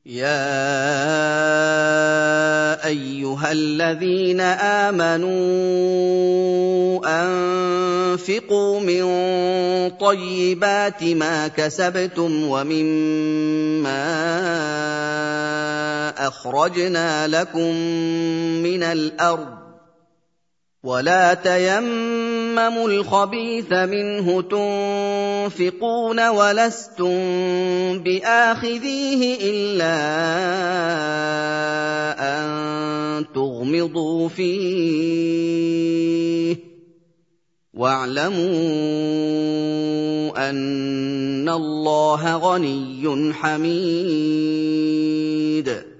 يَا أَيُّهَا الَّذِينَ آمَنُوا أَنفِقُوا مِن طَيِّبَاتِ مَا كَسَبْتُمْ وَمِمَّا أَخْرَجْنَا لَكُم مِّنَ الْأَرْضِ ۖ وَلَا تَيَمَّمُوا الْخَبِيثَ مِنْهُ تُنفِقُونَ وَلَسْتُم بِآخِذِيهِ إِلَّا أَن تُغْمِضُوا فِيهِ ۚ وَاعْلَمُوا أَنَّ اللَّهَ غَنِيٌّ حَمِيدٌ